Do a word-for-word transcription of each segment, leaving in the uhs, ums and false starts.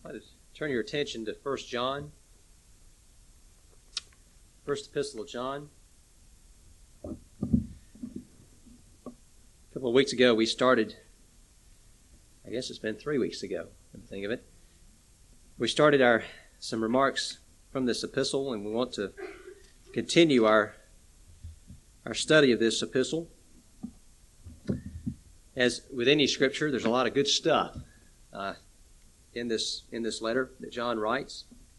I'd like to turn your attention to First John, First Epistle of John. A couple of weeks ago, we started, I guess it's been three weeks ago, come to think of it. We started our some remarks from this epistle, and we want to continue our, our study of this epistle. As with any scripture, there's a lot of good stuff uh, in this in this letter that John writes.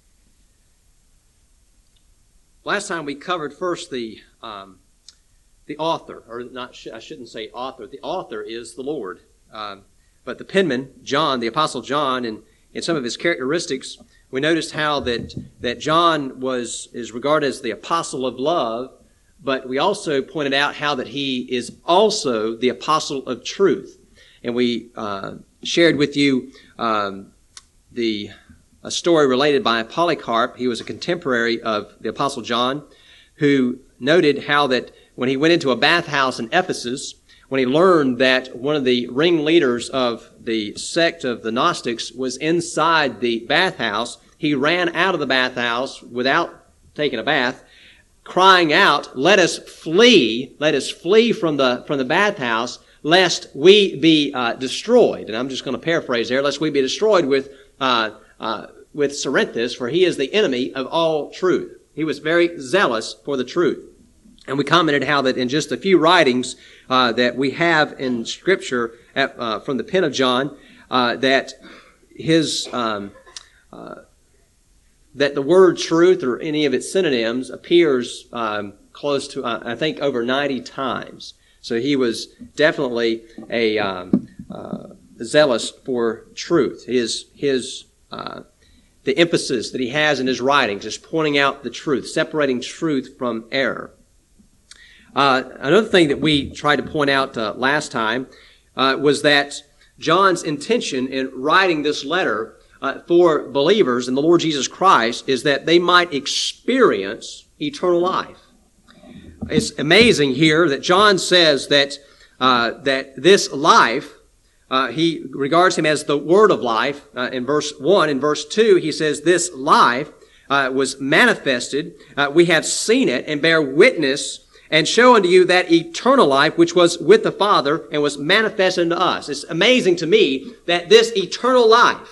Last time we covered first the um, the author, or not sh- I shouldn't say author. The author is the Lord, um, but the penman, John, the Apostle John, and in some of his characteristics, we noticed how that that John was is regarded as the apostle of love. But we also pointed out how that he is also the apostle of truth. And we uh, shared with you um, the a story related by Polycarp. He was a contemporary of the apostle John, who noted how that when he went into a bathhouse in Ephesus, when he learned that one of the ringleaders of the sect of the Gnostics was inside the bathhouse, he ran out of the bathhouse without taking a bath, crying out, "Let us flee, let us flee from the from the bathhouse, lest we be uh, destroyed." And I'm just going to paraphrase there, lest we be destroyed with uh, uh, with Cerinthus, for he is the enemy of all truth. He was very zealous for the truth. And we commented how that in just a few writings uh, that we have in Scripture at, uh, from the pen of John, uh, that his um, uh, that the word truth or any of its synonyms appears um, close to, uh, I think, over ninety times. So he was definitely a um, uh, zealous for truth. His his uh, the emphasis that he has in his writings is pointing out the truth, separating truth from error. Uh, another thing that we tried to point out uh, last time uh, was that John's intention in writing this letter Uh, for believers in the Lord Jesus Christ is that they might experience eternal life. It's amazing here that John says that uh, that this life, uh, he regards him as the Word of life. Uh, in verse one, in verse two, he says this life uh, was manifested. Uh, we have seen it and bear witness and show unto you that eternal life which was with the Father and was manifested unto us. It's amazing to me that this eternal life,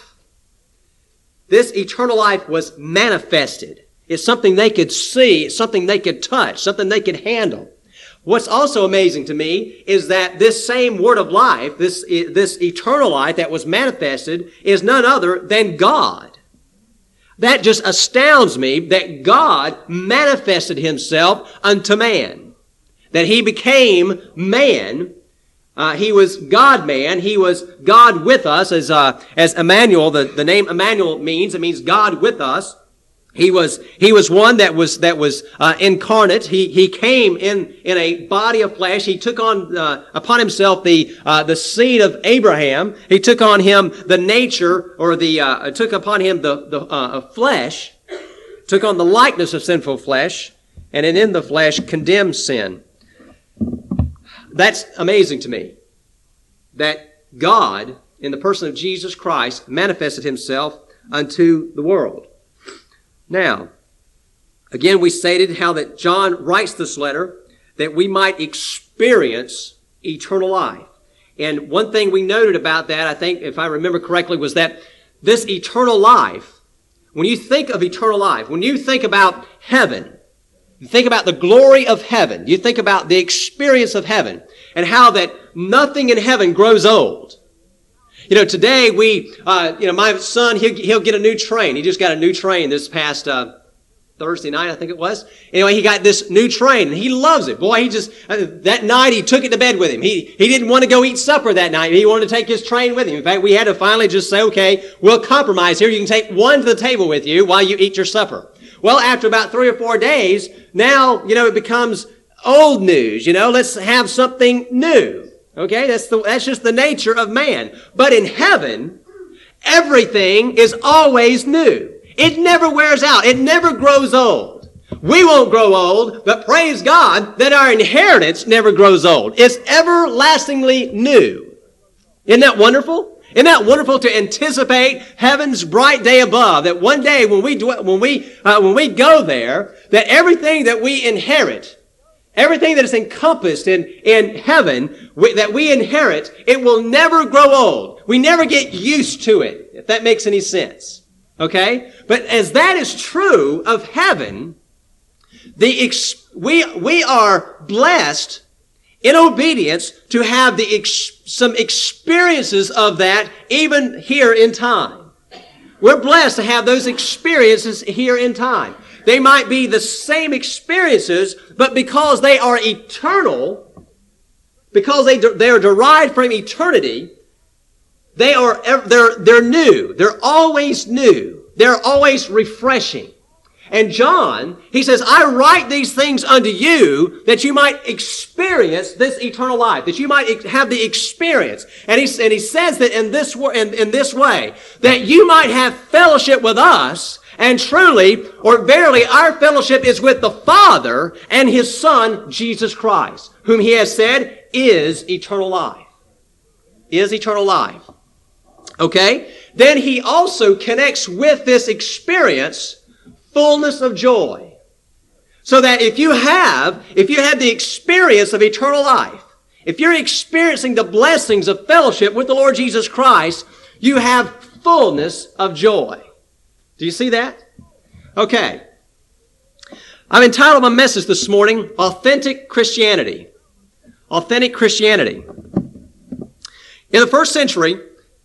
This eternal life was manifested. It's something they could see, it's something they could touch, something they could handle. What's also amazing to me is that this same word of life, this, this eternal life that was manifested, is none other than God. That just astounds me that God manifested himself unto man. That he became man. Uh, he was God-man. He was God with us, as uh, as Emmanuel. The, the name Emmanuel means it means God with us. He was he was one that was that was uh, incarnate. He he came in in a body of flesh. He took on uh, upon himself the uh, the seed of Abraham. He took on him the nature, or the uh, took upon him the the uh, flesh. Took on the likeness of sinful flesh, and in the flesh condemned sin. That's amazing to me, that God, in the person of Jesus Christ, manifested himself unto the world. Now, again, we stated how that John writes this letter that we might experience eternal life. And one thing we noted about that, I think, if I remember correctly, was that this eternal life, when you think of eternal life, when you think about heaven, you think about the glory of heaven. You think about the experience of heaven and how that nothing in heaven grows old. You know, today we, uh, you know, my son, he'll, he'll get a new train. He just got a new train this past uh, Thursday night, I think it was. Anyway, he got this new train and he loves it. Boy, he just, uh, that night he took it to bed with him. He, he didn't want to go eat supper that night. He wanted to take his train with him. In fact, we had to finally just say, okay, we'll compromise here. You can take one to the table with you while you eat your supper. Well, after about three or four days, now, you know, it becomes old news. You know, let's have something new. Okay, that's the, that's just the nature of man. But in heaven, everything is always new. It never wears out. It never grows old. We won't grow old, but praise God that our inheritance never grows old. It's everlastingly new. Isn't that wonderful? Isn't that wonderful to anticipate heaven's bright day above? That one day when we dwell, when we uh, when we go there, that everything that we inherit, everything that is encompassed in in heaven we, that we inherit, it will never grow old. We never get used to it, if that makes any sense. Okay, but as that is true of heaven, the ex- we we are blessed in obedience to have the ex- some experiences of that even here in time. We're blessed to have those experiences here in time. They might be the same experiences, but because they are eternal, because they de- they are derived from eternity, they are they're they're new. They're always new. They're always refreshing. And John, he says, I write these things unto you that you might experience this eternal life, that you might have the experience. And he, and he says that in this, in, in this way, that you might have fellowship with us, and truly, or verily, our fellowship is with the Father and His Son, Jesus Christ, whom He has said is eternal life. Is eternal life. Okay? Then He also connects with this experience fullness of joy. So that if you have, if you have the experience of eternal life, if you're experiencing the blessings of fellowship with the Lord Jesus Christ, you have fullness of joy. Do you see that? Okay. I've entitled my message this morning, Authentic Christianity. Authentic Christianity. In the first century,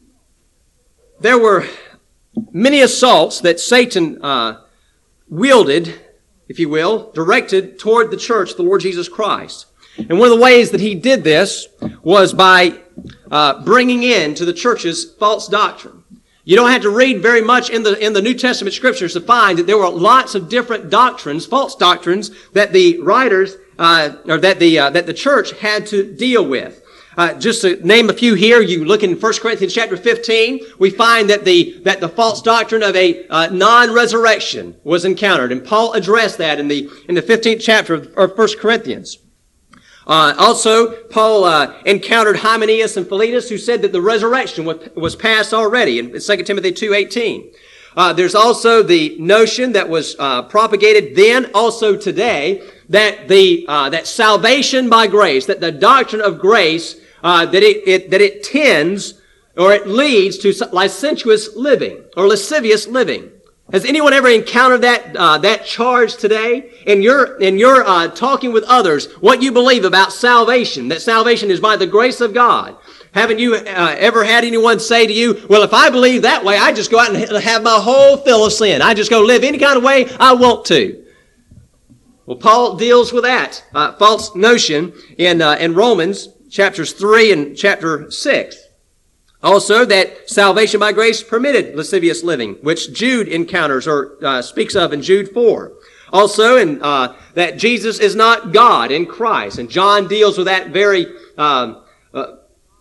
there were many assaults that Satan uh, wielded, if you will, directed toward the church, the Lord Jesus Christ. And one of the ways that he did this was by uh, bringing in to the churches false doctrine. You don't have to read very much in the in the New Testament scriptures to find that there were lots of different doctrines, false doctrines, that the writers uh, or that the uh, that the church had to deal with. Uh, just to name a few here, you look in First Corinthians chapter fifteen, we find that the that the false doctrine of a uh, non-resurrection was encountered, and Paul addressed that in the in the fifteenth chapter of, of First Corinthians. Uh, also, Paul uh, encountered Hymenaeus and Philetus, who said that the resurrection was, was past already in Second Timothy two eighteen. Uh, there's also the notion that was uh, propagated then, also today, that the uh, that salvation by grace, that the doctrine of grace, uh, that it, it that it tends or it leads to licentious living or lascivious living. Has anyone ever encountered that uh, that charge today in your in your uh, talking with others? What you believe about salvation? That salvation is by the grace of God. Haven't you uh, ever had anyone say to you, well, if I believe that way, I just go out and have my whole fill of sin. I just go live any kind of way I want to. Well, Paul deals with that uh, false notion in uh, in Romans chapters three and chapter six. Also, that salvation by grace permitted lascivious living, which Jude encounters or uh, speaks of in Jude four. Also, in uh, that Jesus is not God in Christ, and John deals with that very um, uh,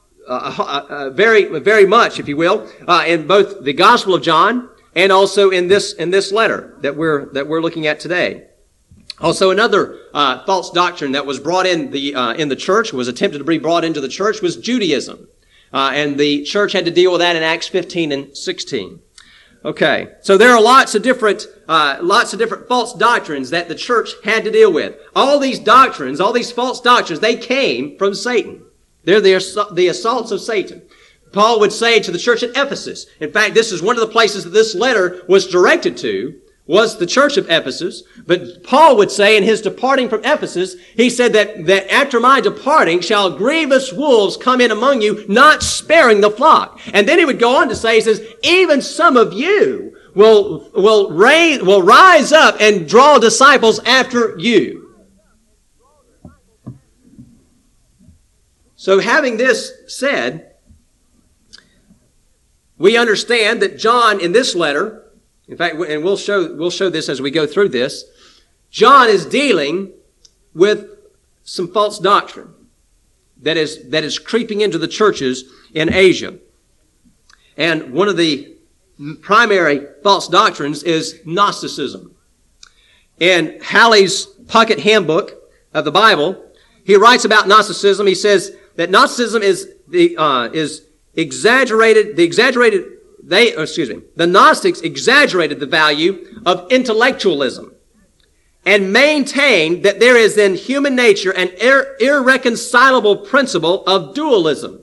Uh, uh, very, very much, if you will, uh, in both the Gospel of John and also in this in this letter that we're that we're looking at today. Also, another uh, false doctrine that was brought in the uh, in the church was attempted to be brought into the church was Judaism, uh, and the church had to deal with that in Acts fifteen and sixteen. Okay, so there are lots of different uh, lots of different false doctrines that the church had to deal with. All these doctrines, all these false doctrines, they came from Satan. They're the, the assaults of Satan. Paul would say to the church at Ephesus, in fact, this is one of the places that this letter was directed to, was the church of Ephesus. But Paul would say in his departing from Ephesus, he said that, that after my departing shall grievous wolves come in among you, not sparing the flock. And then he would go on to say, he says, even some of you will, will, raise, will rise up and draw disciples after you. So having this said, we understand that John in this letter, in fact, and we'll show, we'll show this as we go through this, John is dealing with some false doctrine that is, that is creeping into the churches in Asia. And one of the primary false doctrines is Gnosticism. In Halley's Pocket Handbook of the Bible, he writes about Gnosticism. He says that Gnosticism is the uh, is exaggerated, the exaggerated, they, excuse me, the Gnostics exaggerated the value of intellectualism and maintained that there is in human nature an ir- irreconcilable principle of dualism.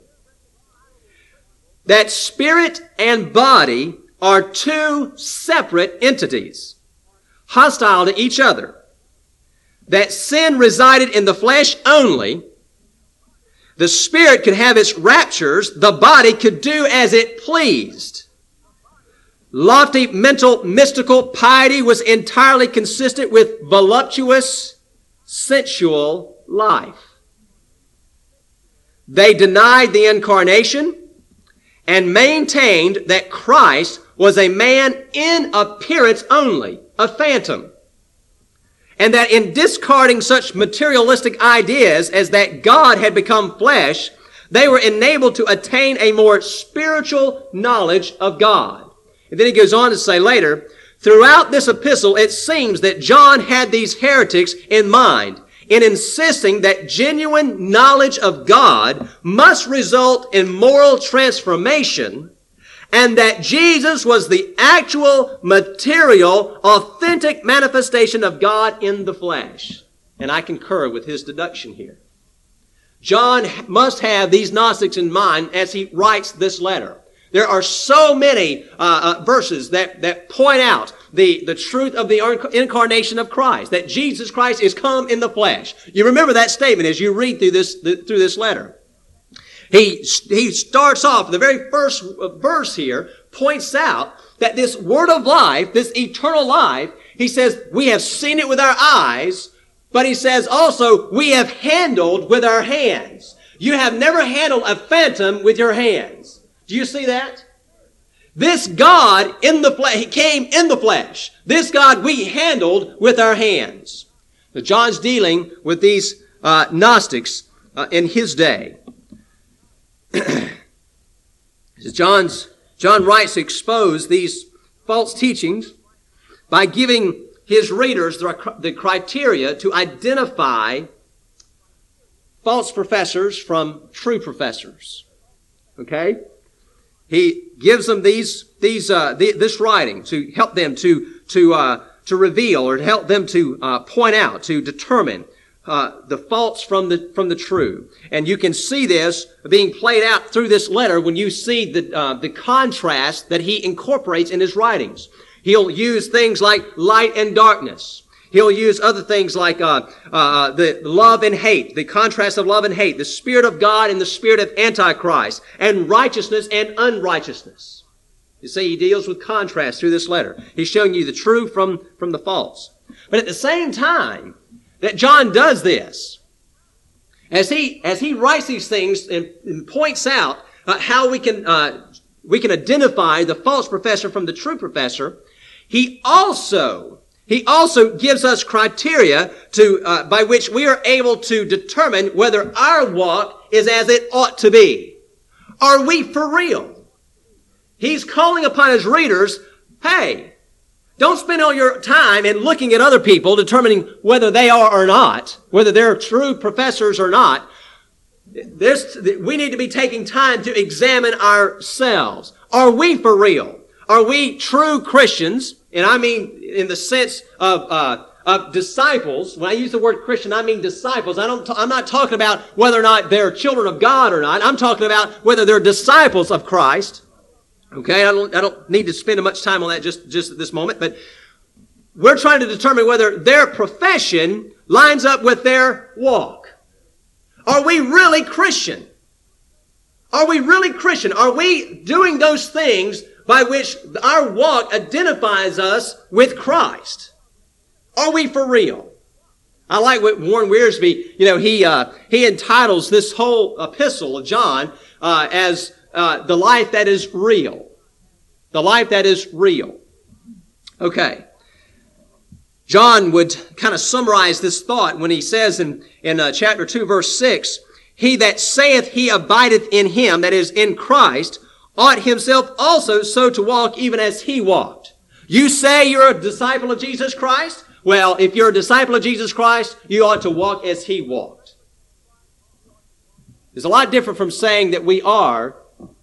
That spirit and body are two separate entities, hostile to each other. That sin resided in the flesh only. The spirit could have its raptures. The body could do as it pleased. Lofty mental, mystical piety was entirely consistent with voluptuous, sensual life. They denied the incarnation and maintained that Christ was a man in appearance only, a phantom. And that in discarding such materialistic ideas as that God had become flesh, they were enabled to attain a more spiritual knowledge of God. And then he goes on to say later, throughout this epistle, it seems that John had these heretics in mind in insisting that genuine knowledge of God must result in moral transformation, and that Jesus was the actual, material, authentic manifestation of God in the flesh. And I concur with his deduction here. John must have these Gnostics in mind as he writes this letter. There are so many uh, uh, verses that, that point out the, the truth of the incarnation of Christ, that Jesus Christ is come in the flesh. You remember that statement as you read through this, the, through this letter. He, he starts off, the very first verse here points out that this word of life, this eternal life, he says, we have seen it with our eyes, but he says also, we have handled with our hands. You have never handled a phantom with your hands. Do you see that? This God in the flesh, he came in the flesh. This God we handled with our hands. So John's dealing with these uh, Gnostics uh, in his day. John's, John writes to expose these false teachings by giving his readers the, the criteria to identify false professors from true professors. Okay? He gives them these, these, uh, the, this writing to help them to, to, uh, to reveal or to help them to, uh, point out, to determine, uh, the false from the, from the true. And you can see this being played out through this letter when you see the, uh, the contrast that he incorporates in his writings. He'll use things like light and darkness. He'll use other things like uh, uh, the love and hate, the contrast of love and hate, the Spirit of God and the spirit of Antichrist, and righteousness and unrighteousness. You see, he deals with contrast through this letter. He's showing you the true from, from the false. But at the same time that John does this, as he as he writes these things and, and points out uh, how we can uh, we can identify the false professor from the true professor, he also He also gives us criteria to, uh, by which we are able to determine whether our walk is as it ought to be. Are we for real? He's calling upon his readers, hey, don't spend all your time in looking at other people, determining whether they are or not, whether they're true professors or not. This, we need to be taking time to examine ourselves. Are we for real? Are we true Christians? And I mean in the sense of uh, of disciples. When I use the word Christian, I mean disciples. I don't. T- I'm not talking about whether or not they're children of God or not. I'm talking about whether they're disciples of Christ. Okay, I don't. I don't need to spend much time on that just just at this moment. But we're trying to determine whether their profession lines up with their walk. Are we really Christian? Are we really Christian? Are we doing those things by which our walk identifies us with Christ? Are we for real? I like what Warren Wiersbe, you know, he uh, he entitles this whole epistle of John uh, as uh, the life that is real. The life that is real. Okay. John would kind of summarize this thought when he says in, in uh, chapter two, verse six, he that saith he abideth in him, that is, in Christ, ought himself also so to walk even as he walked. You say you're a disciple of Jesus Christ? Well, if you're a disciple of Jesus Christ, you ought to walk as he walked. It's a lot different from saying that we are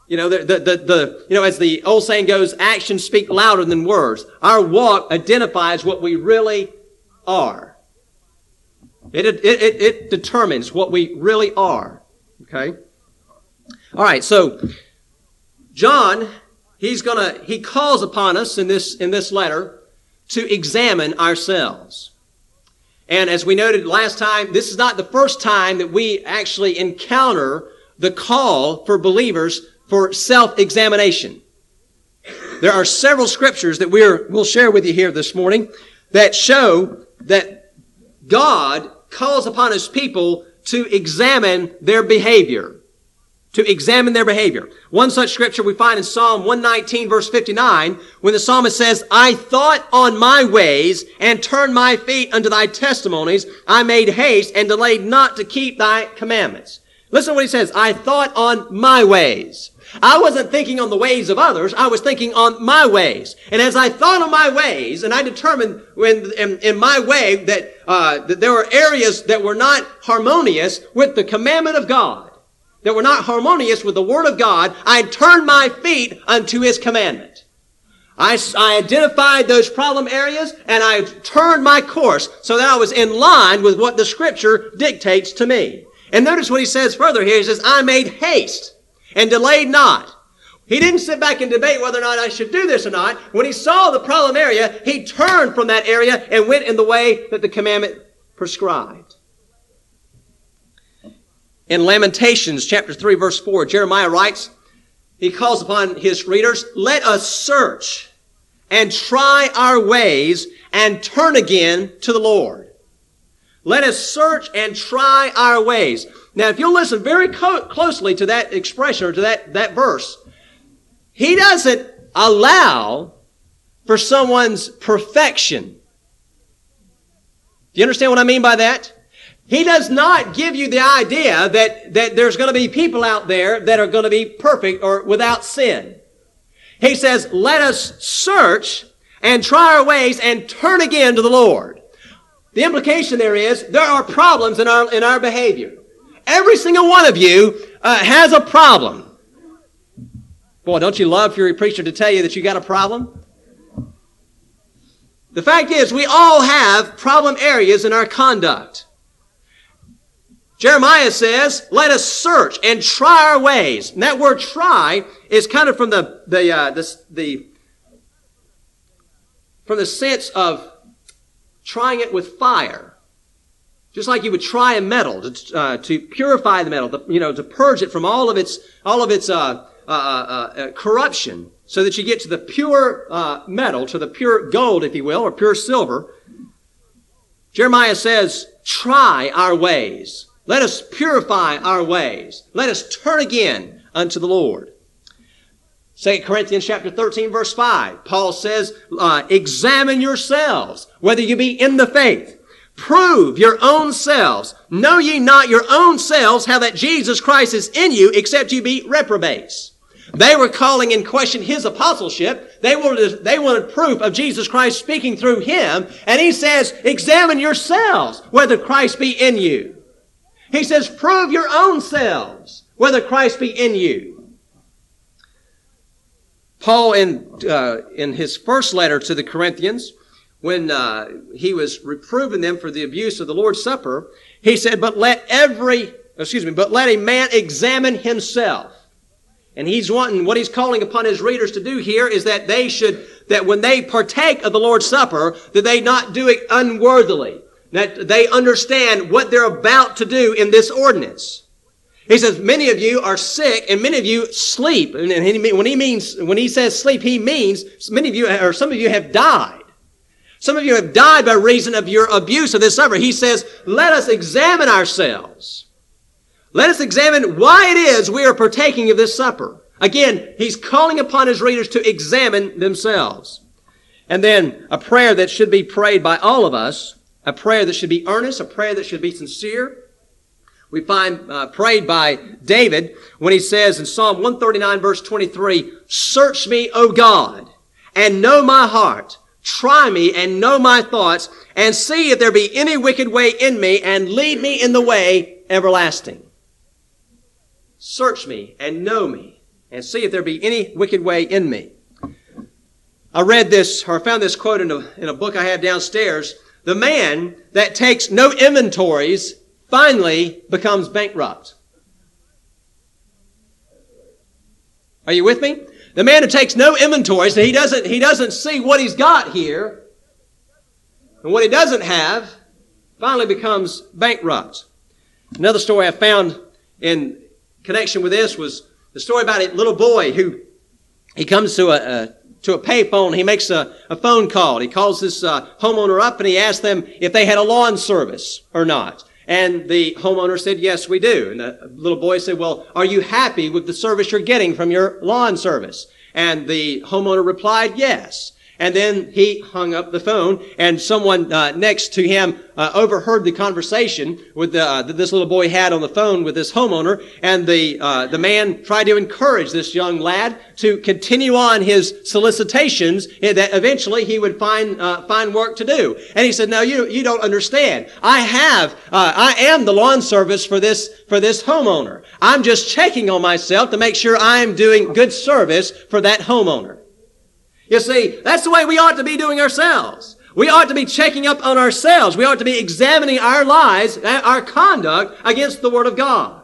You know, the, the, the, the, you know, as the old saying goes, actions speak louder than words. Our walk identifies what we really are. It, it, it, it determines what we really are. Okay? All right, so John, he's gonna, he calls upon us in this, in this letter to examine ourselves. And as we noted last time, this is not the first time that we actually encounter the call for believers for self-examination. There are several scriptures that we're, we'll share with you here this morning that show that God calls upon His people to examine their behavior. To examine their behavior. One such scripture we find in Psalm one nineteen verse fifty-nine when the psalmist says, I thought on my ways and turned my feet unto thy testimonies. I made haste and delayed not to keep thy commandments. Listen to what he says. I thought on my ways. I wasn't thinking on the ways of others. I was thinking on my ways. And as I thought on my ways, and I determined when, in, in my way that, uh, that there were areas that were not harmonious with the commandment of God, that were not harmonious with the Word of God, I turned my feet unto His commandment. I, I identified those problem areas, and I turned my course so that I was in line with what the Scripture dictates to me. And notice what he says further here. He says, I made haste and delayed not. He didn't sit back and debate whether or not I should do this or not. When he saw the problem area, he turned from that area and went in the way that the commandment prescribed. In Lamentations chapter three verse four, Jeremiah writes, he calls upon his readers, let us search and try our ways and turn again to the Lord. Let us search and try our ways. Now, if you'll listen very co- closely to that expression or to that, that verse, he doesn't allow for someone's perfection. Do you understand what I mean by that? He does not give you the idea that, that there's going to be people out there that are going to be perfect or without sin. He says, let us search and try our ways and turn again to the Lord. The implication there is there are problems in our, in our behavior. Every single one of you uh, has a problem. Boy, don't you love for your preacher to tell you that you got a problem? The fact is, we all have problem areas in our conduct. Jeremiah says, let us search and try our ways. And that word try is kind of from the, the, uh, the, the, from the sense of trying it with fire. Just like you would try a metal to, uh, to purify the metal, to, you know, to purge it from all of its, all of its, uh, uh, uh, uh corruption so that you get to the pure, uh, metal, to the pure gold, if you will, or pure silver. Jeremiah says, try our ways. Let us purify our ways. Let us turn again unto the Lord. Second Corinthians chapter thirteen verse five, Paul says, uh, examine yourselves, whether you be in the faith. Prove your own selves. Know ye not your own selves how that Jesus Christ is in you, except you be reprobates. They were calling in question his apostleship. They wanted, they wanted proof of Jesus Christ speaking through him. And he says, examine yourselves whether Christ be in you. He says, prove your own selves whether Christ be in you. Paul, in uh, in his first letter to the Corinthians, when uh, he was reproving them for the abuse of the Lord's Supper, he said, "But let every, excuse me, but let a man examine himself." And he's wanting, what he's calling upon his readers to do here is that they should, that when they partake of the Lord's Supper, that they not do it unworthily, that they understand what they're about to do in this ordinance. He says, many of you are sick and many of you sleep. And he, when he means, when he says sleep, he means many of you, or some of you have died. Some of you have died by reason of your abuse of this supper. He says, let us examine ourselves. Let us examine why it is we are partaking of this supper. Again, he's calling upon his readers to examine themselves. And then a prayer that should be prayed by all of us, a prayer that should be earnest, a prayer that should be sincere. We find uh, prayed by David when he says in Psalm one thirty-nine verse twenty-three, search me, O God, and know my heart. Try me and know my thoughts, and see if there be any wicked way in me, and lead me in the way everlasting. Search me and know me, and see if there be any wicked way in me. I read this, or I found this quote in a, in a book I have downstairs. The man that takes no inventories finally becomes bankrupt. Are you with me? The man who takes no inventories, he doesn't, he doesn't see what he's got here, and what he doesn't have, finally becomes bankrupt. Another story I found in connection with this was the story about a little boy who, he comes to a, a to a payphone. He makes a, a phone call. He calls this uh, homeowner up and he asks them if they had a lawn service or not. And the homeowner said, yes, we do. And the little boy said, well, are you happy with the service you're getting from your lawn service? And the homeowner replied, yes. And then he hung up the phone, and someone uh, next to him uh, overheard the conversation with the, uh, that this little boy had on the phone with this homeowner. And the uh, the man tried to encourage this young lad to continue on his solicitations, that eventually he would find uh, find work to do. And he said, "No, you you don't understand. I have uh, I am the lawn service for this for this homeowner. I'm just checking on myself to make sure I'm doing good service for that homeowner." You see, that's the way we ought to be doing ourselves. We ought to be checking up on ourselves. We ought to be examining our lives, our conduct against the Word of God.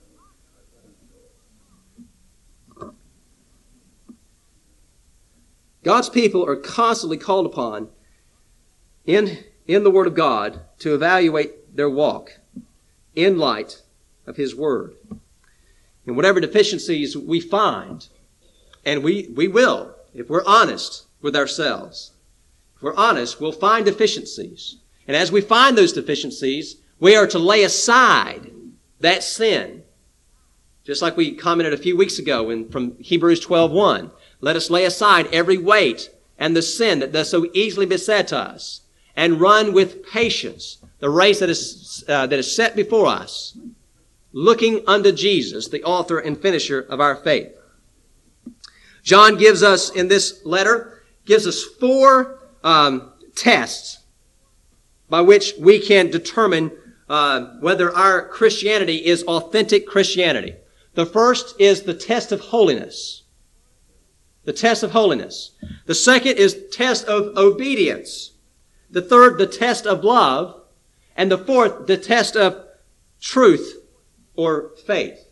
God's people are constantly called upon in, in the Word of God to evaluate their walk in light of His Word. And whatever deficiencies we find, and we, we will, if we're honest with ourselves, if we're honest, we'll find deficiencies. And as we find those deficiencies, we are to lay aside that sin. Just like we commented a few weeks ago in, from Hebrews twelve one. Let us lay aside every weight and the sin that does so easily beset us, and run with patience the race that is, uh, that is set before us, looking unto Jesus, the author and finisher of our faith. John gives us, in this letter, gives us four um, tests by which we can determine uh, whether our Christianity is authentic Christianity. The first is the test of holiness. The test of holiness. The second is test of obedience. The third, the test of love. And the fourth, the test of truth or faith.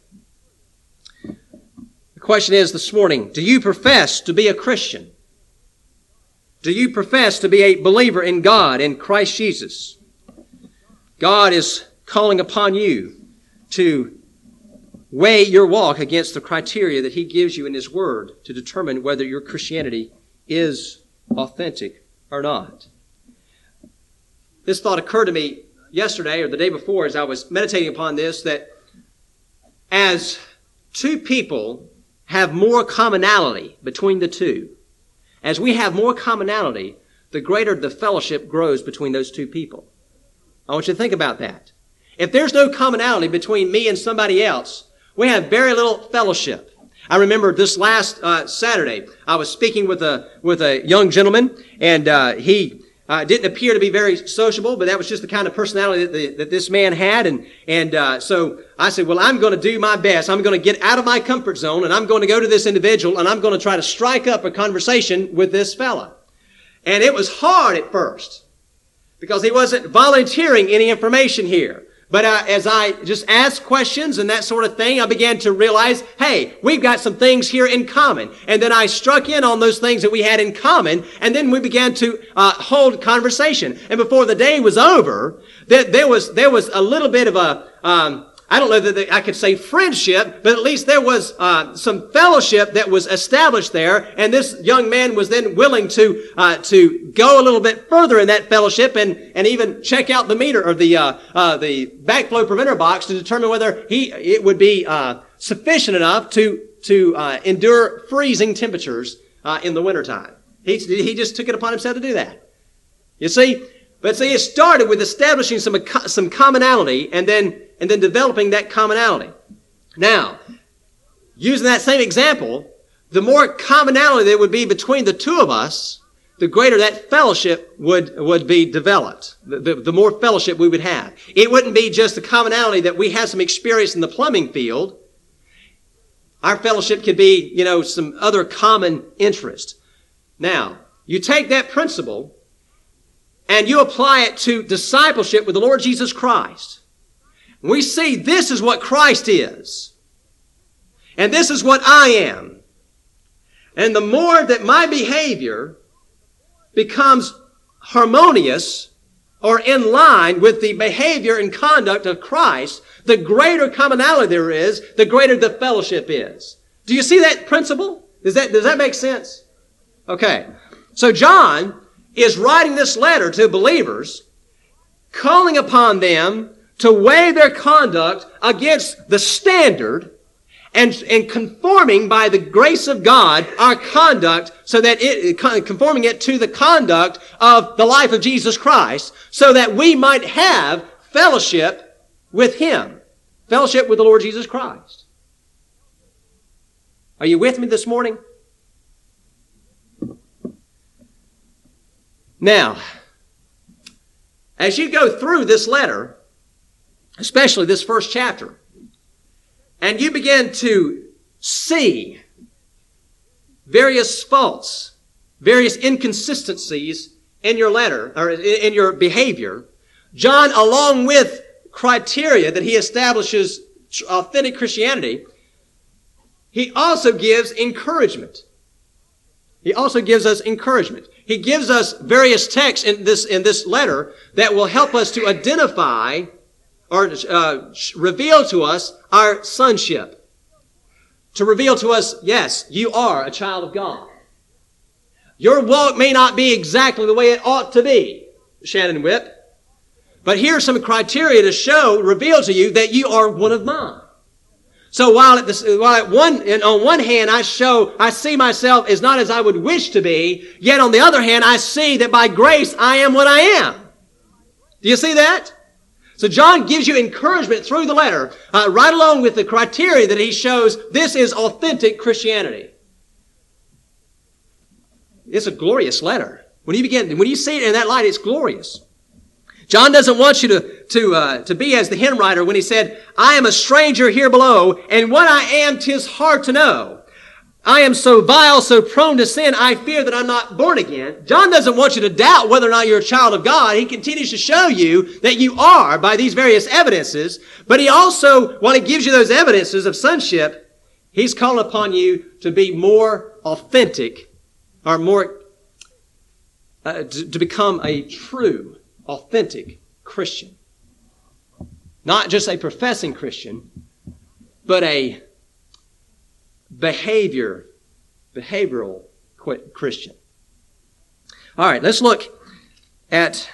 The question is this morning, do you profess to be a Christian? Do you profess to be a believer in God, in Christ Jesus? God is calling upon you to weigh your walk against the criteria that He gives you in His Word to determine whether your Christianity is authentic or not. This thought occurred to me yesterday or the day before as I was meditating upon this, that as two people have more commonality between the two, as we have more commonality, the greater the fellowship grows between those two people. I want you to think about that. If there's no commonality between me and somebody else, we have very little fellowship. I remember this last uh, Saturday, I was speaking with a with a young gentleman, and uh, he uh, didn't appear to be very sociable, but that was just the kind of personality that, the, that this man had. And and uh, so I said, well, I'm going to do my best. I'm going to get out of my comfort zone, and I'm going to go to this individual, and I'm going to try to strike up a conversation with this fella. And it was hard at first, because he wasn't volunteering any information here. But uh, as I just asked questions and that sort of thing, I began to realize, hey, we've got some things here in common. And then I struck in on those things that we had in common, and then we began to uh, hold conversation. And before the day was over, there, there was there was a little bit of a um, I don't know that I could say friendship, but at least there was uh, some fellowship that was established there. And this young man was then willing to uh, to go a little bit further in that fellowship and and even check out the meter or the uh, uh, the backflow preventer box to determine whether he it would be uh, sufficient enough to to uh, endure freezing temperatures uh, in the wintertime. He he just took it upon himself to do that. You see, but see, it started with establishing some some commonality, and then. and then developing that commonality. Now, using that same example, the more commonality there would be between the two of us, the greater that fellowship would, would be developed. The, the, the more fellowship we would have. It wouldn't be just the commonality that we have some experience in the plumbing field. Our fellowship could be, you know, some other common interest. Now, you take that principle and you apply it to discipleship with the Lord Jesus Christ. We see this is what Christ is. And this is what I am. And the more that my behavior becomes harmonious or in line with the behavior and conduct of Christ, the greater commonality there is, the greater the fellowship is. Do you see that principle? Does that, does that make sense? Okay. So John is writing this letter to believers, calling upon them to weigh their conduct against the standard and, and conforming by the grace of God our conduct so that it, conforming it to the conduct of the life of Jesus Christ so that we might have fellowship with Him. Fellowship with the Lord Jesus Christ. Are you with me this morning? Now, as you go through this letter, especially this first chapter, and you begin to see various faults, various inconsistencies in your letter, or in your behavior, John, along with criteria that he establishes authentic Christianity, he also gives encouragement. He also gives us encouragement. He gives us various texts in this, in this letter that will help us to identify or uh, reveal to us our sonship. To reveal to us, yes, you are a child of God. Your walk may not be exactly the way it ought to be, Shannon Whip, but here are some criteria to show, reveal to you that you are one of mine. So while at, this, while at one, and on one hand I show, I see myself as not as I would wish to be, yet on the other hand I see that by grace I am what I am. Do you see that? So John gives you encouragement through the letter, uh, right along with the criteria that he shows this is authentic Christianity. It's a glorious letter. When you begin, when you see it in that light, it's glorious. John doesn't want you to, to, uh, to be as the hymn writer when he said, I am a stranger here below, and what I am 'tis hard to know. I am so vile, so prone to sin, I fear that I'm not born again. John doesn't want you to doubt whether or not you're a child of God. He continues to show you that you are by these various evidences, but he also, while he gives you those evidences of sonship, he's calling upon you to be more authentic, or more, uh, to, to become a true authentic Christian. Not just a professing Christian, but a behavior, behavioral Christian. All right, let's look at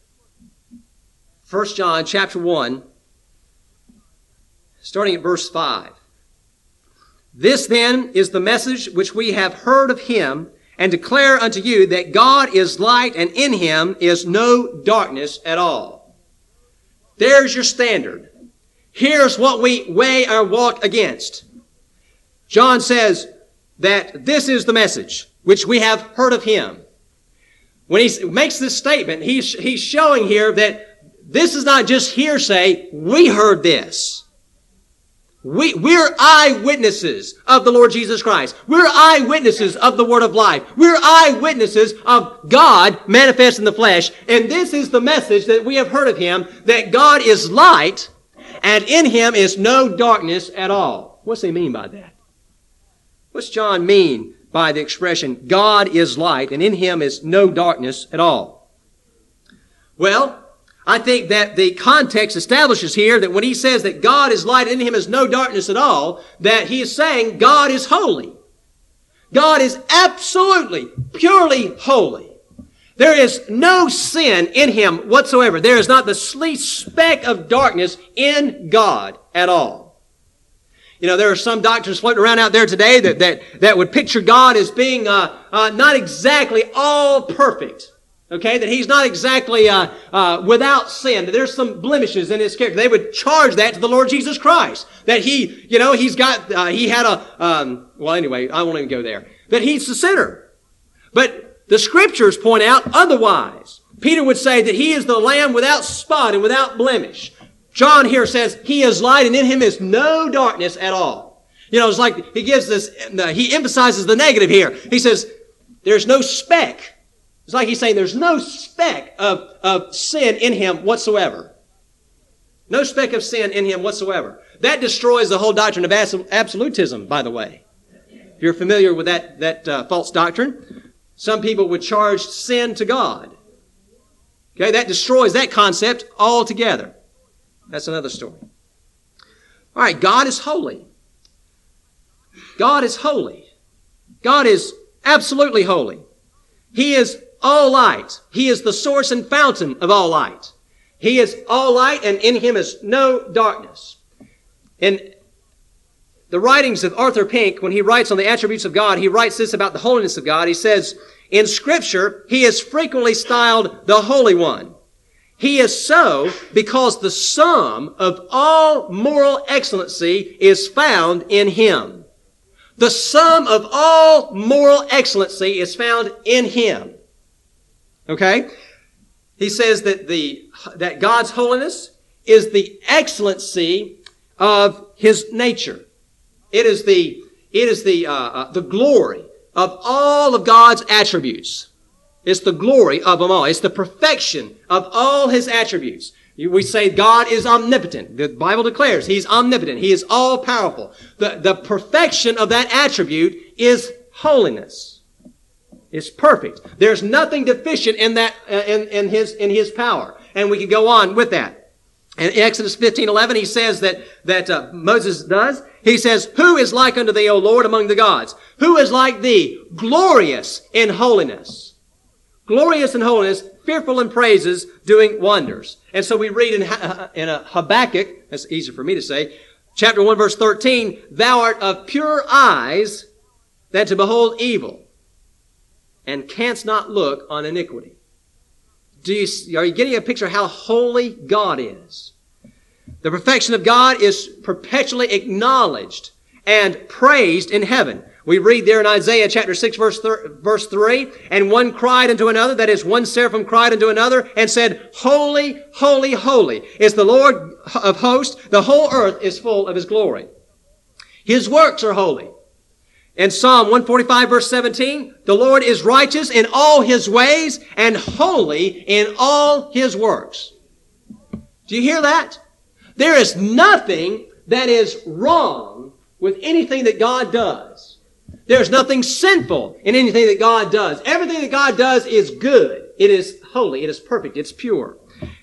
First John chapter one, starting at verse five. This then is the message which we have heard of him and declare unto you that God is light and in him is no darkness at all. There's your standard. Here's what we weigh our walk against. John says that this is the message which we have heard of him. When he makes this statement, he's, he's showing here that this is not just hearsay. We heard this. We, we're eyewitnesses of the Lord Jesus Christ. We're eyewitnesses of the Word of life. We're eyewitnesses of God manifest in the flesh. And this is the message that we have heard of him, that God is light and in him is no darkness at all. What's he mean by that? What's John mean by the expression, God is light and in him is no darkness at all? Well, I think that the context establishes here that when he says that God is light and in him is no darkness at all, that he is saying God is holy. God is absolutely, purely holy. There is no sin in him whatsoever. There is not the least speck of darkness in God at all. You know, there are some doctrines floating around out there today that, that, that would picture God as being uh, uh, not exactly all perfect. Okay, that he's not exactly uh, uh, without sin. That there's some blemishes in his character. They would charge that to the Lord Jesus Christ. That he, you know, he's got, uh, he had a, um, well, anyway, I won't even go there. That he's a sinner. But the Scriptures point out otherwise. Peter would say that he is the Lamb without spot and without blemish. John here says he is light and in him is no darkness at all. You know, it's like he gives this, he emphasizes the negative here. He says, there's no speck. It's like he's saying there's no speck of, of sin in him whatsoever. No speck of sin in him whatsoever. That destroys the whole doctrine of absolutism, by the way. If you're familiar with that, that uh, false doctrine, some people would charge sin to God. Okay, that destroys that concept altogether. That's another story. All right, God is holy. God is holy. God is absolutely holy. He is all light. He is the source and fountain of all light. He is all light, and in him is no darkness. In the writings of Arthur Pink, when he writes on the attributes of God, he writes this about the holiness of God. He says, in Scripture, he is frequently styled the Holy One. He is so because the sum of all moral excellency is found in him. The sum of all moral excellency is found in him. Okay? He says that the that God's holiness is the excellency of his nature. It is the it is the uh, uh, the glory of all of God's attributes. It's the glory of them all. It's the perfection of all his attributes. We say God is omnipotent. The Bible declares he's omnipotent. He is all-powerful. The, the perfection of that attribute is holiness. It's perfect. There's nothing deficient in that, uh, in, in his, in his power. And we can go on with that. In Exodus fifteen eleven, he says that, that uh, Moses does. He says, who is like unto thee, O Lord, among the gods? Who is like thee, glorious in holiness? Glorious in holiness, fearful in praises, doing wonders. And so we read in, in a Habakkuk, that's easy for me to say, chapter one, verse thirteen, thou art of purer eyes than to behold evil, and canst not look on iniquity. Do you, are you getting a picture of how holy God is? The perfection of God is perpetually acknowledged and praised in heaven. We read there in Isaiah chapter six, verse, th- verse three, and one cried unto another, that is, one seraphim cried unto another, and said, holy, holy, holy is the Lord of hosts. The whole earth is full of his glory. His works are holy. In Psalm one forty-five, verse seventeen, the Lord is righteous in all his ways and holy in all his works. Do you hear that? There is nothing that is wrong with anything that God does. There's nothing sinful in anything that God does. Everything that God does is good. It is holy. It is perfect. It's pure.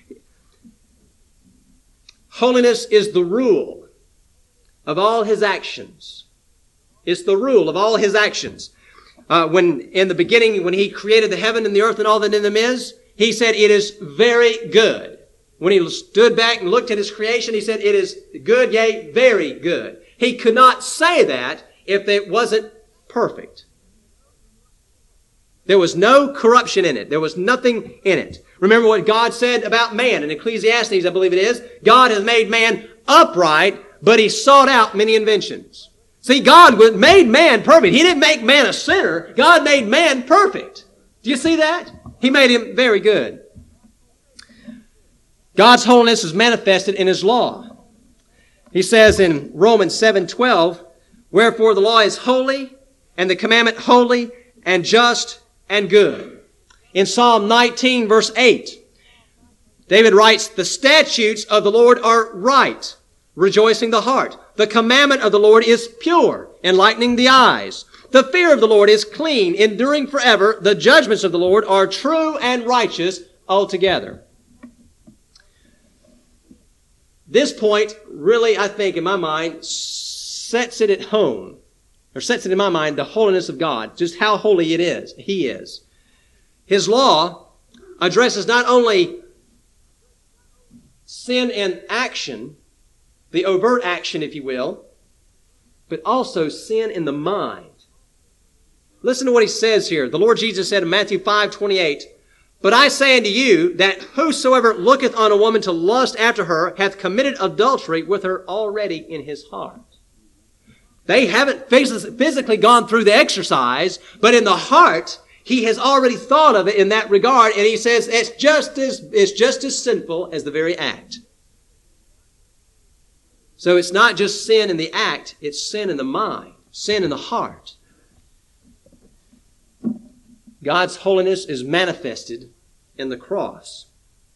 Holiness is the rule of all his actions. It's the rule of all his actions. Uh, when in the beginning, when he created the heaven and the earth and all that in them is, he said it is very good. When he stood back and looked at his creation, he said it is good, yea, very good. He could not say that if it wasn't perfect. There was no corruption in it. There was nothing in it. Remember what God said about man in Ecclesiastes, I believe it is. God has made man upright, but he sought out many inventions. See, God made man perfect. He didn't make man a sinner. God made man perfect. Do you see that? He made him very good. God's holiness is manifested in his law. He says in Romans seven twelve, wherefore the law is holy, and the commandment holy, and just, and good. In Psalm nineteen, verse eight, David writes, the statutes of the Lord are right, rejoicing the heart. The commandment of the Lord is pure, enlightening the eyes. The fear of the Lord is clean, enduring forever. The judgments of the Lord are true and righteous altogether. This point really, I think, in my mind, sets it at home, or sets it in my mind, the holiness of God, just how holy it is, he is. His law addresses not only sin in action, the overt action, if you will, but also sin in the mind. Listen to what he says here. The Lord Jesus said in Matthew five twenty-eight, but I say unto you that whosoever looketh on a woman to lust after her hath committed adultery with her already in his heart. They haven't physically gone through the exercise, but in the heart, he has already thought of it in that regard, and he says it's just as, it's just as sinful as the very act. So it's not just sin in the act, it's sin in the mind, sin in the heart. God's holiness is manifested in the cross.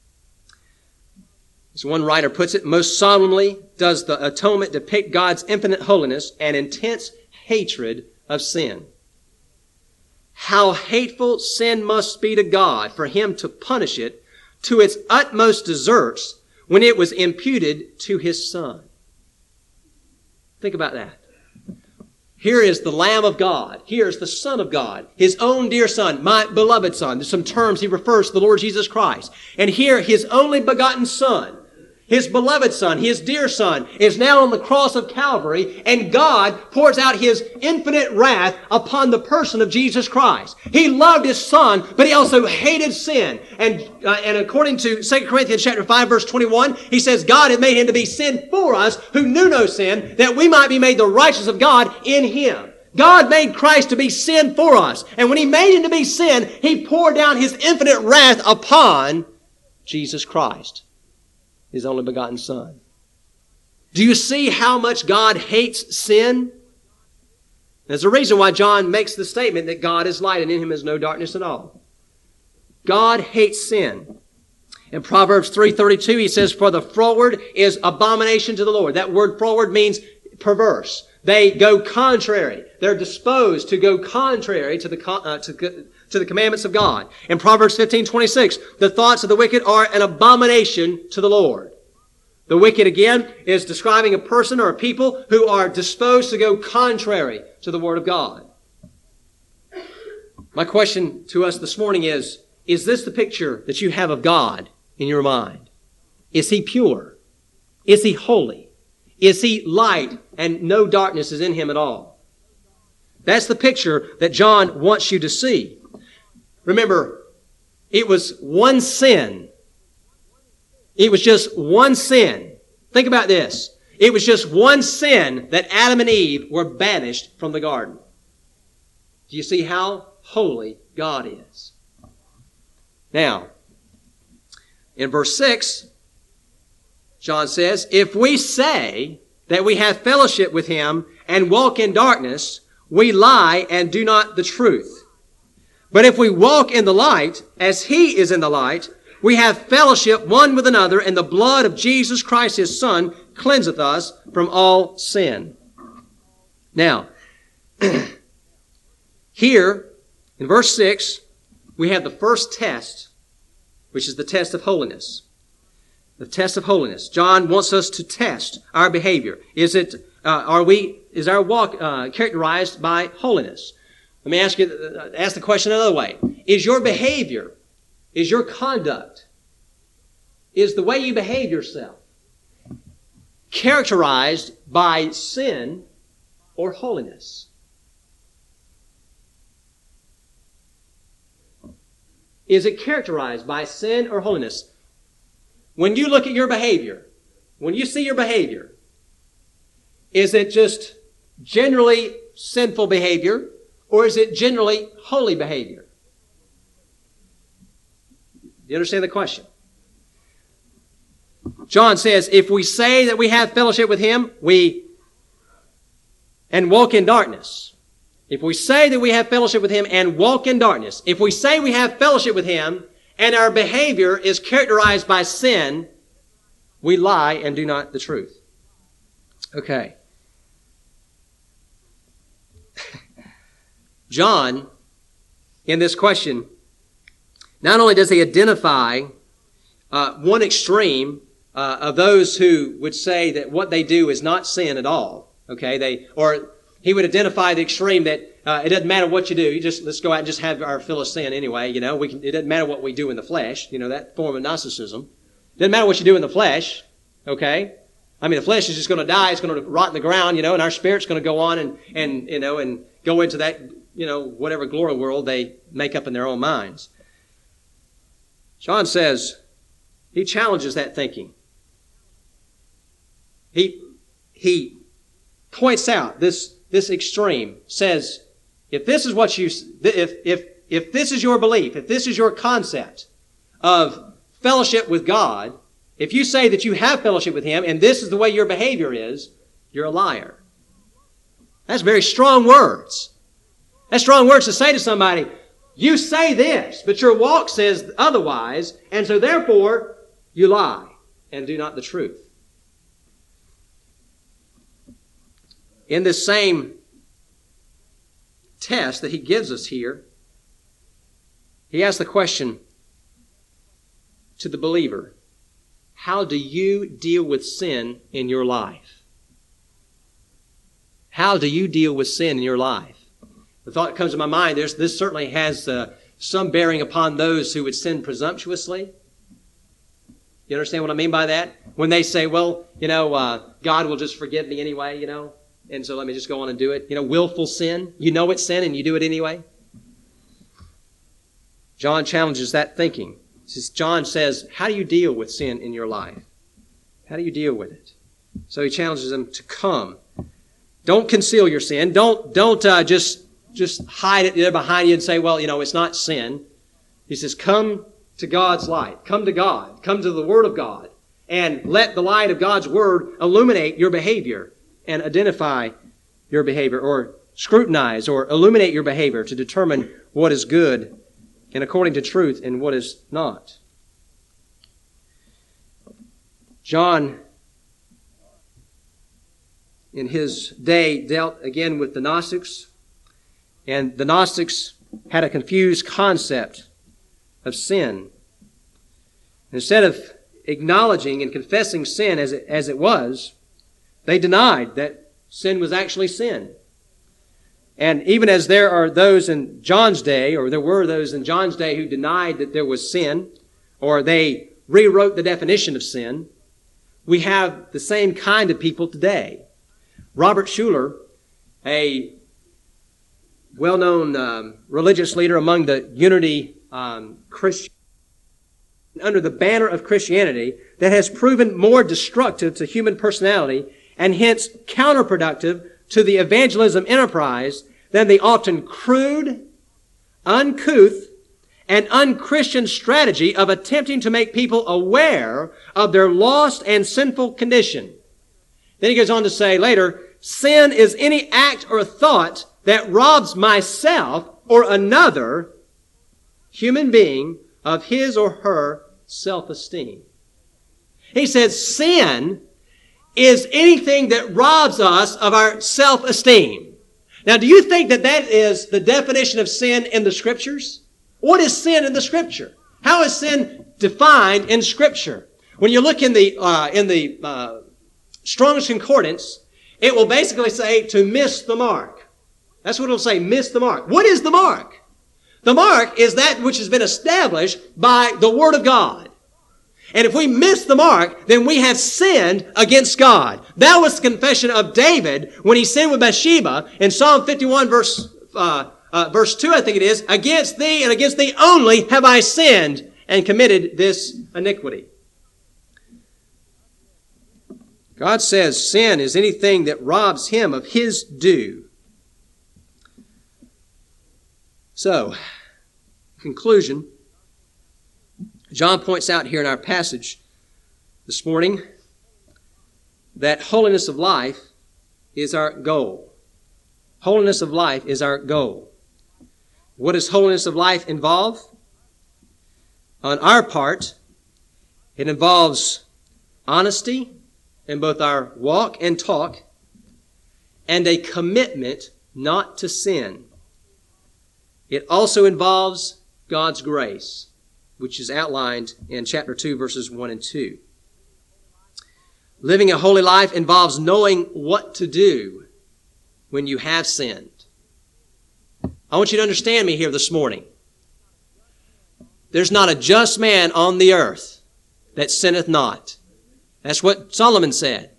As one writer puts it, most solemnly does the atonement depict God's infinite holiness and intense hatred of sin. How hateful sin must be to God for Him to punish it to its utmost deserts when it was imputed to His Son. Think about that. Here is the Lamb of God. Here is the Son of God, His own dear Son, my beloved Son. There's some terms He refers to the Lord Jesus Christ. And here, His only begotten Son, His beloved Son, His dear Son, is now on the cross of Calvary, and God pours out His infinite wrath upon the person of Jesus Christ. He loved His Son, but He also hated sin. And, uh, and according to Second Corinthians chapter five, verse twenty-one, He says, God had made Him to be sin for us, who knew no sin, that we might be made the righteousness of God in Him. God made Christ to be sin for us. And when He made Him to be sin, He poured down His infinite wrath upon Jesus Christ, His only begotten Son. Do you see how much God hates sin? There's a reason why John makes the statement that God is light and in Him is no darkness at all. God hates sin. In Proverbs three thirty-two, he says, for the froward is abomination to the Lord. That word froward means perverse. They go contrary. They're disposed to go contrary to the, uh, to, to the commandments of God. In Proverbs fifteen twenty-six, the thoughts of the wicked are an abomination to the Lord. The wicked, again, is describing a person or a people who are disposed to go contrary to the Word of God. My question to us this morning is, is this the picture that you have of God in your mind? Is He pure? Is He holy? Is He light and no darkness is in Him at all? That's the picture that John wants you to see. Remember, it was one sin. It was just one sin. Think about this. It was just one sin that Adam and Eve were banished from the garden. Do you see how holy God is? Now, in verse six, John says, if we say that we have fellowship with Him and walk in darkness, we lie and do not the truth. But if we walk in the light, as He is in the light, we have fellowship one with another, and the blood of Jesus Christ, His Son, cleanseth us from all sin. Now, here, in verse six, we have the first test, which is the test of holiness. The test of holiness. John wants us to test our behavior. Is it, uh, are we, is our walk uh, characterized by holiness? Let me ask you, uh, ask the question another way. Is your behavior, is your conduct, is the way you behave yourself characterized by sin or holiness? Is it characterized by sin or holiness? When you look at your behavior, when you see your behavior, is it just generally sinful behavior, or is it generally holy behavior? Do you understand the question? John says, if we say that we have fellowship with Him, we and walk in darkness. If we say that we have fellowship with Him and walk in darkness, if we say we have fellowship with Him and our behavior is characterized by sin, we lie and do not the truth. Okay. John, in this question, not only does he identify uh, one extreme uh, of those who would say that what they do is not sin at all, okay? They or he would identify the extreme that uh, it doesn't matter what you do. You just let's go out and just have our fill of sin anyway. You know, we can. It doesn't matter what we do in the flesh. You know, that form of Gnosticism. It doesn't matter what you do in the flesh. Okay, I mean the flesh is just going to die. It's going to rot in the ground. You know, and our spirit's going to go on and and you know and go into that you know whatever glory world they make up in their own minds. John says he challenges that thinking. He he points out this. This extreme says, if this is what you, if, if, if this is your belief, if this is your concept of fellowship with God, If you say that you have fellowship with him and this is the way your behavior is, you're a liar. That's very strong words. That's strong words to say to somebody, you say this, but your walk says otherwise, and so therefore you lie and do not the truth. In this same test that he gives us here, he asks the question to the believer, how do you deal with sin in your life? How do you deal with sin in your life? The thought that comes to my mind, there's, this certainly has uh, some bearing upon those who would sin presumptuously. You understand what I mean by that? When they say, well, you know, uh, God will just forgive me anyway, you know, and so let me just go on and do it. You know, willful sin. You know it's sin and you do it anyway. John challenges that thinking. John says, how do you deal with sin in your life? How do you deal with it? So he challenges them to come. Don't conceal your sin. Don't, don't uh, just, just hide it there behind you and say, well, you know, it's not sin. He says, come to God's light. Come to God. Come to the Word of God. And let the light of God's Word illuminate your behavior and identify your behavior, or scrutinize or illuminate your behavior to determine what is good and according to truth and what is not. John, in his day, dealt again with the Gnostics, and the Gnostics had a confused concept of sin. Instead of acknowledging and confessing sin as it, as it was, they denied that sin was actually sin. And even as there are those in John's day, or there were those in John's day who denied that there was sin, or they rewrote the definition of sin, we have the same kind of people today. Robert Schuller, a well-known um, religious leader among the Unity um, Christians, under the banner of Christianity, that has proven more destructive to human personality and hence counterproductive to the evangelism enterprise than the often crude, uncouth, and unchristian strategy of attempting to make people aware of their lost and sinful condition. Then he goes on to say later, sin is any act or thought that robs myself or another human being of his or her self-esteem. He says sin is anything that robs us of our self-esteem. Now, do you think that that is the definition of sin in the Scriptures? What is sin in the Scripture? How is sin defined in Scripture? When you look in the uh, in the uh, Strong's Concordance, it will basically say to miss the mark. That's what it'll say, miss the mark. What is the mark? The mark is that which has been established by the Word of God. And if we miss the mark, then we have sinned against God. That was the confession of David when he sinned with Bathsheba in Psalm fifty-one verse, uh, uh, verse two, I think it is. Against thee and against thee only have I sinned and committed this iniquity. God says sin is anything that robs him of his due. So, conclusion. John points out here in our passage this morning that holiness of life is our goal. Holiness of life is our goal. What does holiness of life involve? On our part, it involves honesty in both our walk and talk, and a commitment not to sin. It also involves God's grace, which is outlined in chapter two, verses one and two. Living a holy life involves knowing what to do when you have sinned. I want you to understand me here this morning. There's not a just man on the earth that sinneth not. That's what Solomon said.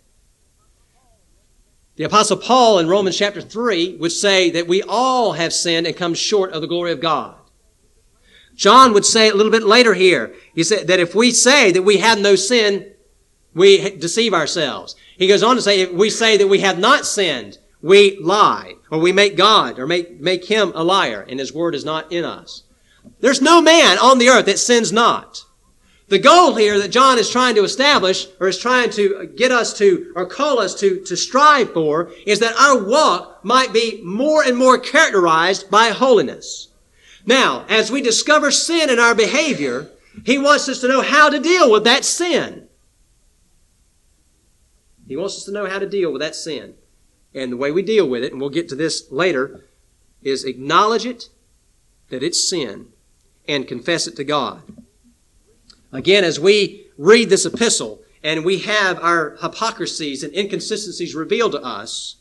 The Apostle Paul in Romans chapter three would say that we all have sinned and come short of the glory of God. John would say a little bit later here, he said that if we say that we have no sin, we deceive ourselves. He goes on to say, if we say that we have not sinned, we lie, or we make God, or make, make him a liar, and his word is not in us. There's no man on the earth that sins not. The goal here that John is trying to establish, or is trying to get us to, or call us to, to strive for, is that our walk might be more and more characterized by holiness. Now, as we discover sin in our behavior, he wants us to know how to deal with that sin. He wants us to know how to deal with that sin. And the way we deal with it, and we'll get to this later, is acknowledge it, that it's sin, and confess it to God. Again, as we read this epistle and we have our hypocrisies and inconsistencies revealed to us,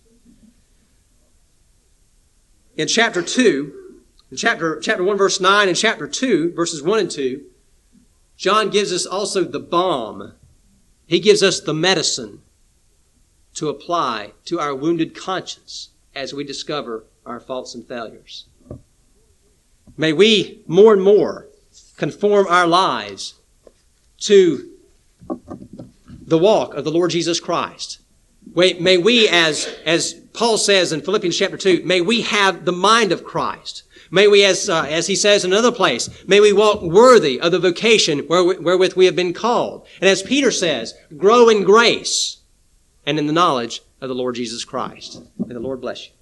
in chapter two, in chapter, chapter one, verse nine, and chapter two, verses one and two, John gives us also the balm. He gives us the medicine to apply to our wounded conscience as we discover our faults and failures. May we more and more conform our lives to the walk of the Lord Jesus Christ. May we, as, as Paul says in Philippians chapter two, may we have the mind of Christ. May we, as, uh, as he says in another place, may we walk worthy of the vocation wherewith we have been called. And as Peter says, grow in grace and in the knowledge of the Lord Jesus Christ. May the Lord bless you.